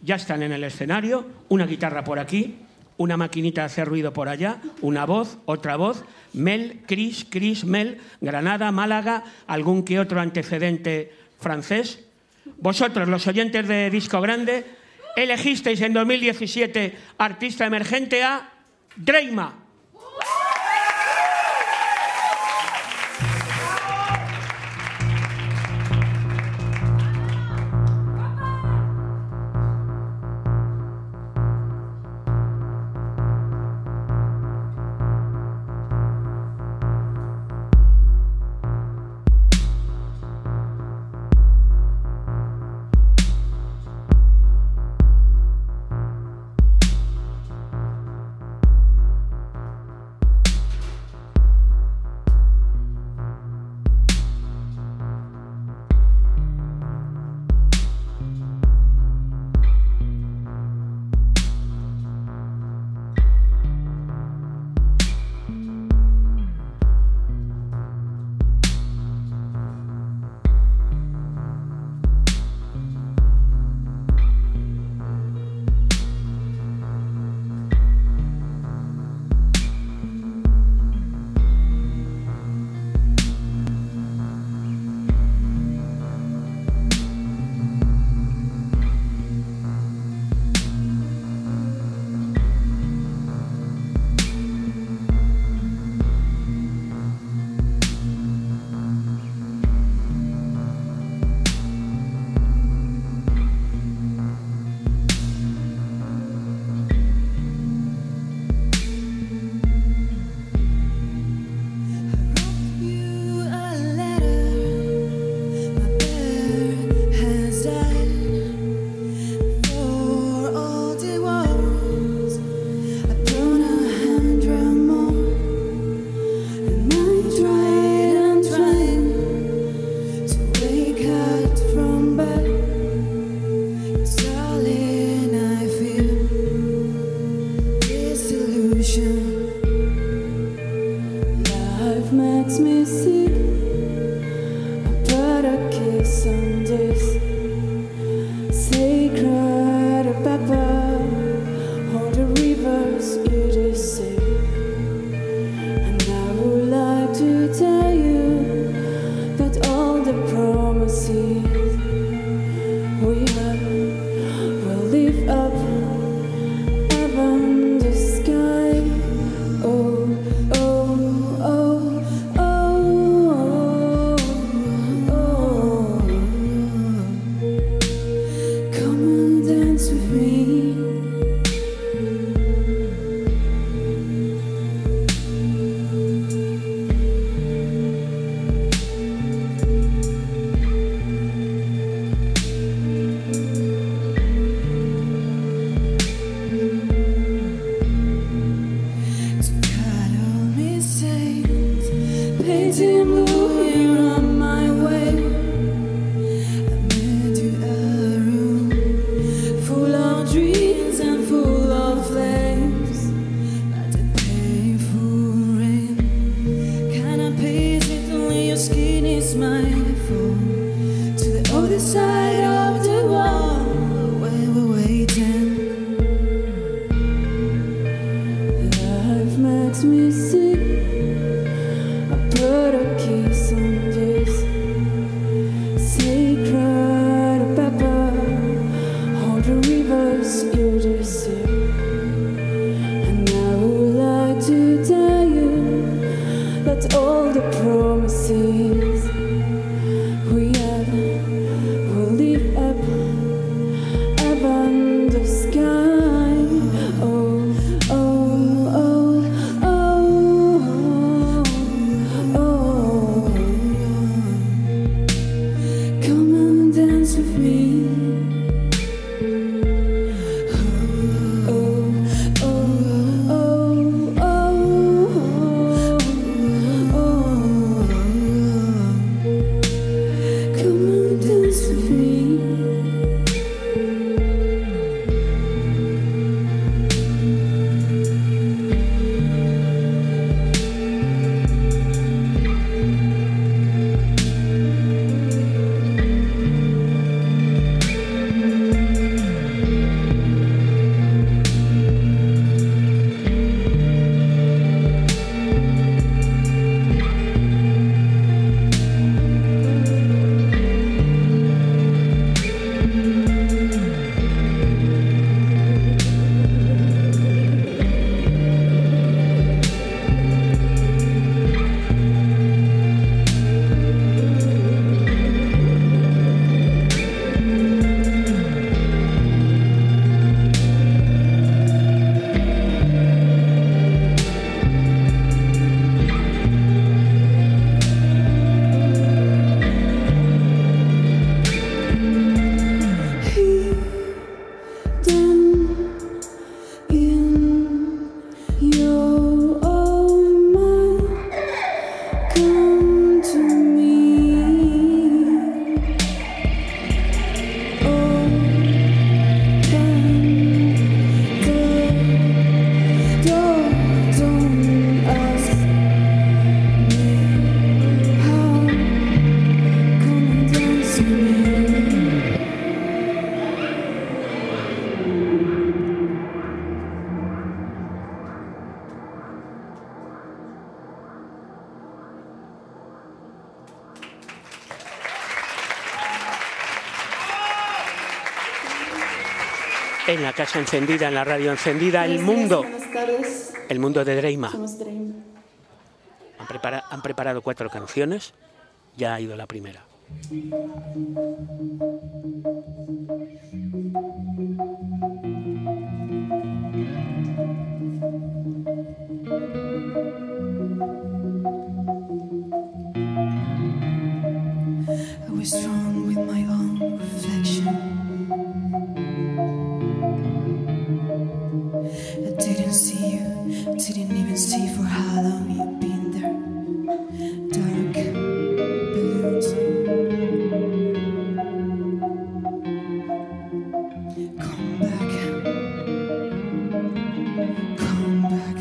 ya están en el escenario, una guitarra por aquí, una maquinita de hacer ruido por allá, una voz, otra voz, Mel, Chris, Mel, Granada, Málaga, algún que otro antecedente francés. Vosotros, los oyentes de Disco Grande, elegisteis en 2017 artista emergente a Dreima. Dance with me. En la casa encendida, en la radio encendida, el mundo. Buenas tardes. El mundo de Dreima. Somos Dreima. Han preparado 4 canciones. Ya ha ido la primera. I was drawn with my own reflection. I didn't see you, didn't even see for how long you've been there. Dark balloons. Come back. Come back.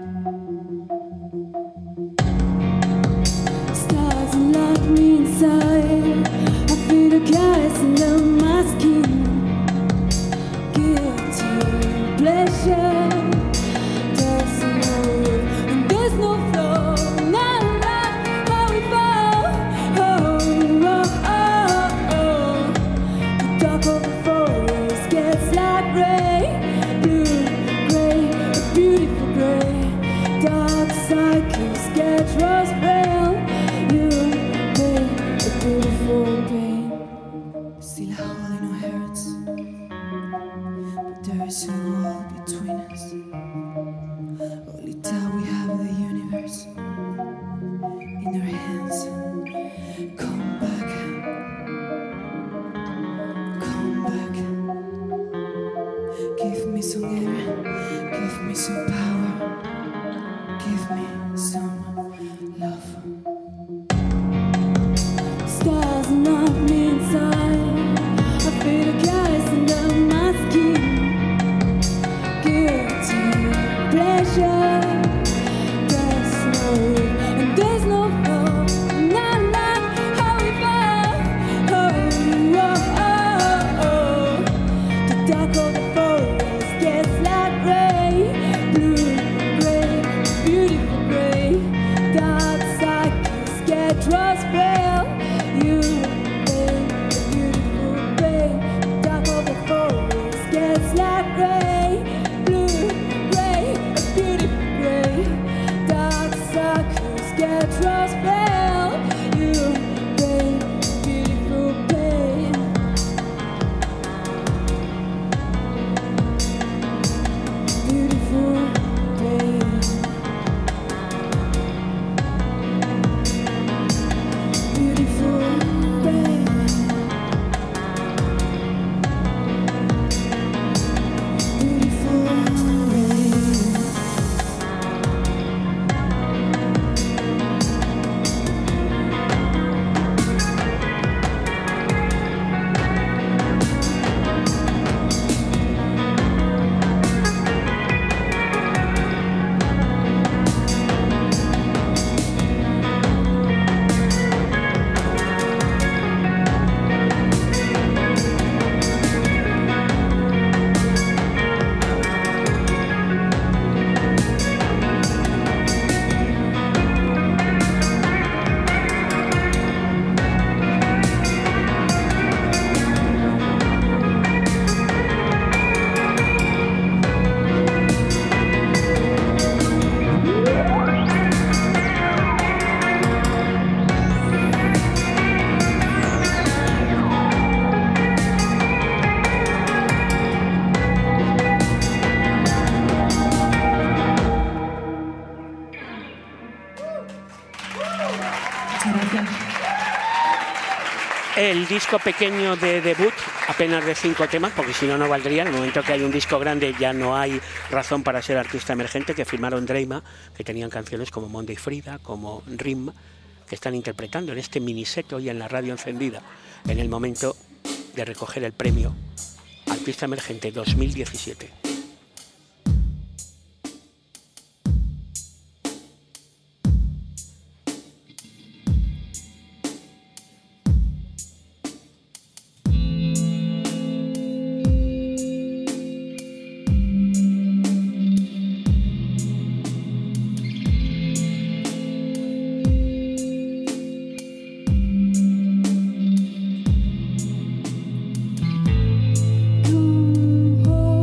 Stars lock me inside. I feel the gas under my skin. Guilty pleasure. There's no roof and there's no floor. Not how we fall. Oh, oh, oh, oh. The dark of the forest gets like gray, blue, gray, a beautiful gray. Dark cycles get rose pale. You pay a beautiful pain. Still a hole in our hearts, but there is a wall between us. Only time we have the universe in our hands. Come back. Come back. Give me some air. Give me some power. Give me some love. Stars knock me inside. I feel the gas under my skin. Guilty pleasure. There's no roof and there's no floor. Not how we fall. Oh, oh, oh, oh. The dark of the forest gets like gray, blue, gray, beautiful gray. Dark cycles get rose pale. You pay a beautiful gray. Dark of the forest gets like gray, blue, gray, a beautiful gray. Dark cycles get rose pale. You pay a beautiful gray. Beautiful gray. Beautiful gray. Beautiful gray. El disco pequeño de debut, apenas de 5 temas, porque si no, no valdría. En el momento que hay un disco grande ya no hay razón para ser artista emergente, que firmaron Dreima, que tenían canciones como Monday Frida, como Rim, que están interpretando en este miniset hoy en la radio encendida, en el momento de recoger el premio Artista Emergente 2017. Come home.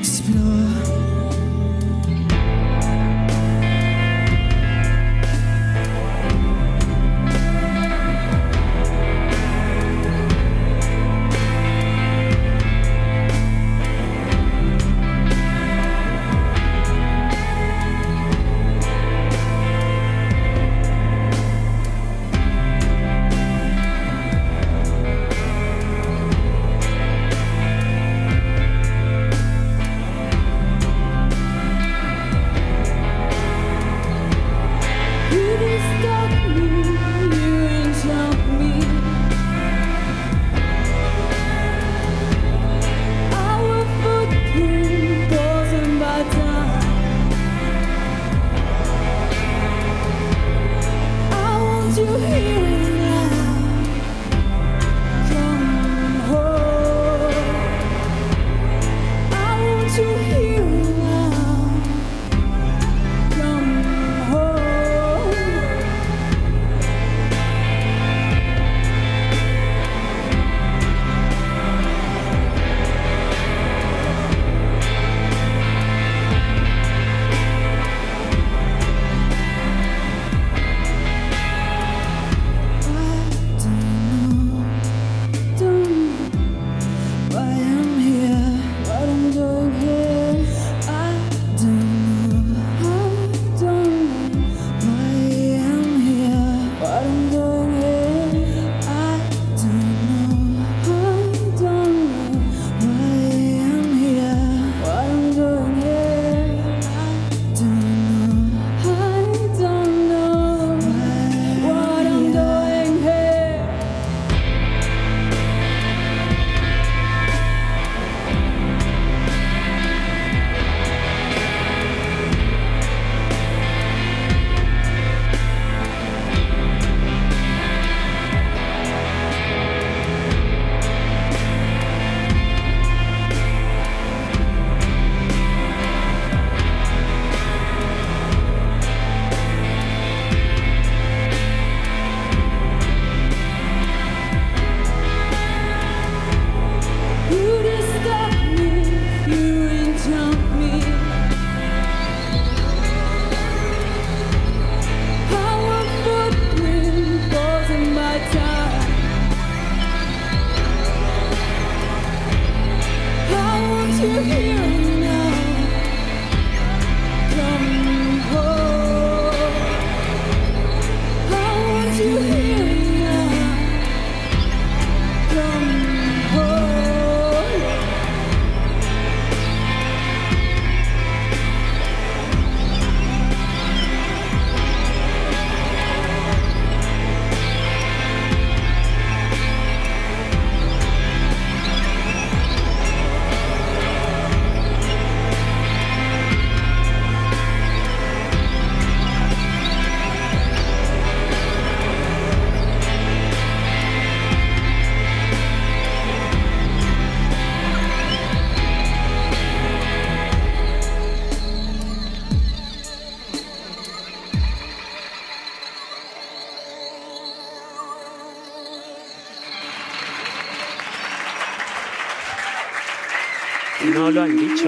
No lo han dicho.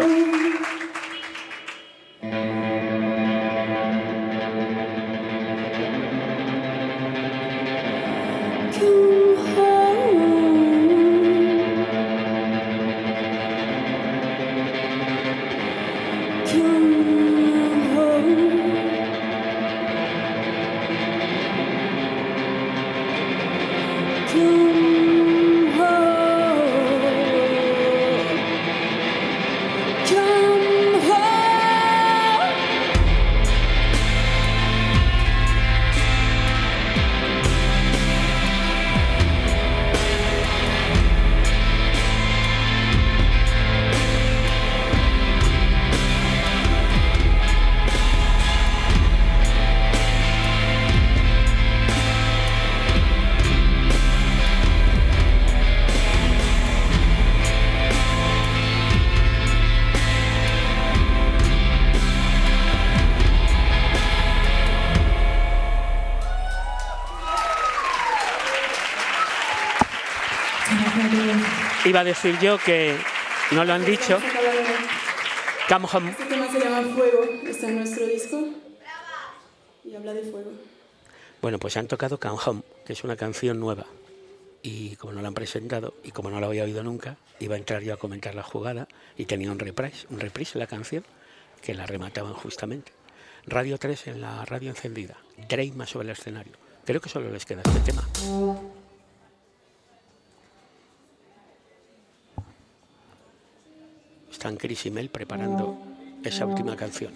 Iba a decir yo que no lo han dicho, Come Home. Este tema se llama Fuego, está en nuestro disco y habla de fuego. Bueno, pues han tocado Come Home, que es una canción nueva. Y como no la han presentado y como no la había oído nunca, iba a entrar yo a comentar la jugada y tenía un reprise la canción, que la remataban justamente. Radio 3 en la radio encendida, Dreima sobre el escenario. Creo que solo les queda este tema. Están Chris y Mel preparando esa última canción.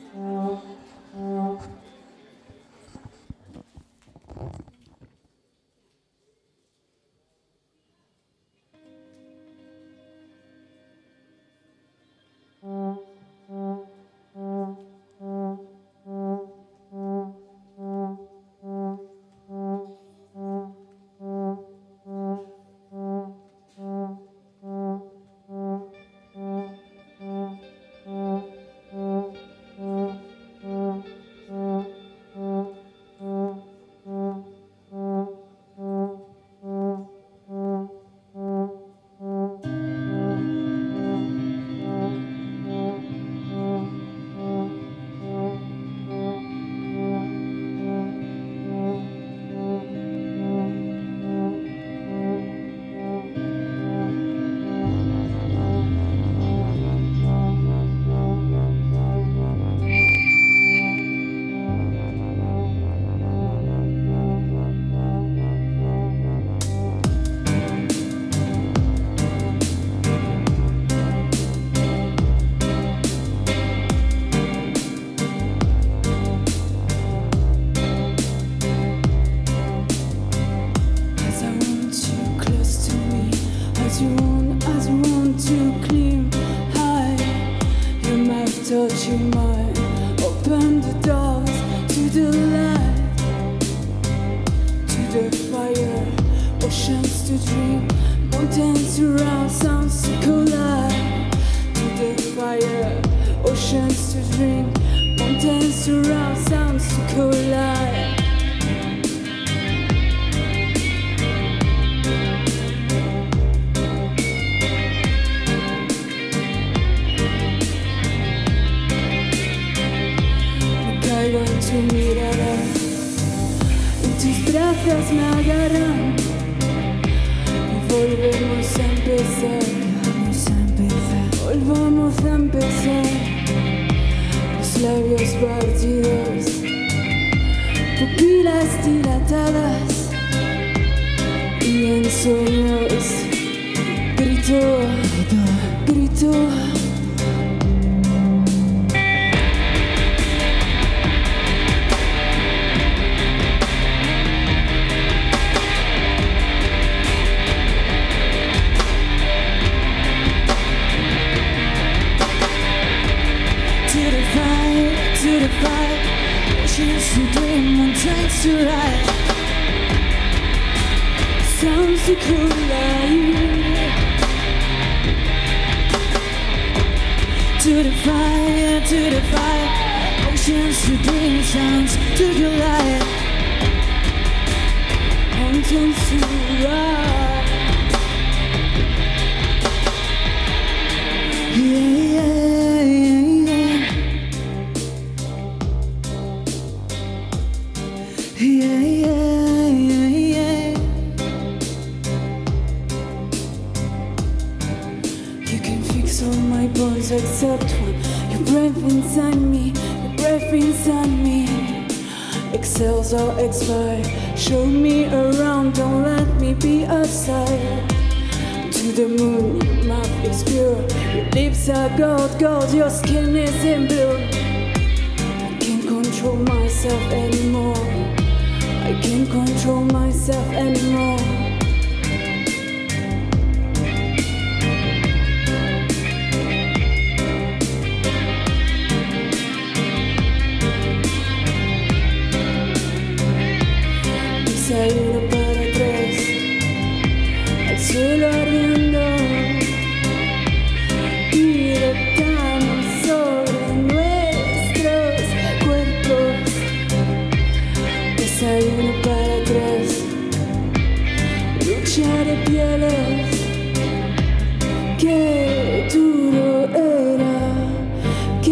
Qué duro era, qué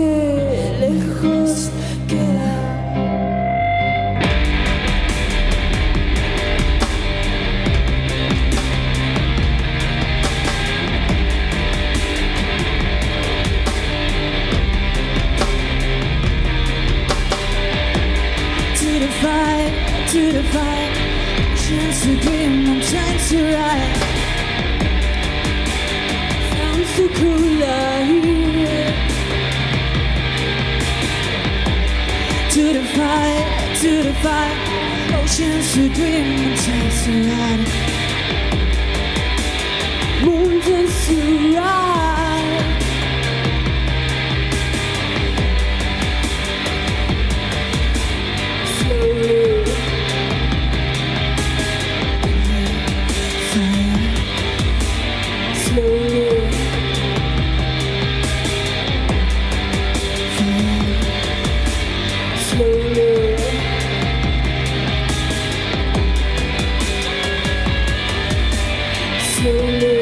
to the fire, oceans to dream, mountains to ride. Sounds so cooler here. To the fire, oceans to dream, mountains to ride. Mountains to ride. Slowly. Fire. Slowly. Fire. Slowly. Slowly.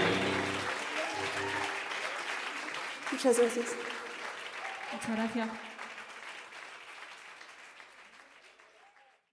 Muchas gracias. Muchas gracias.